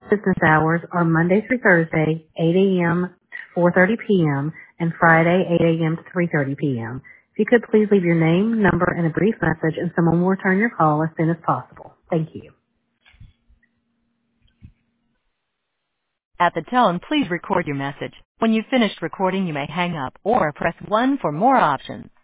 Business hours are Monday through Thursday, 8 a.m. to 4:30 p.m. and Friday, 8 a.m. to 3:30 p.m. If you could please leave your name, number, and a brief message, and someone will return your call as soon as possible. Thank you. At the tone, please record your message. When you've finished recording, you may hang up or press 1 for more options.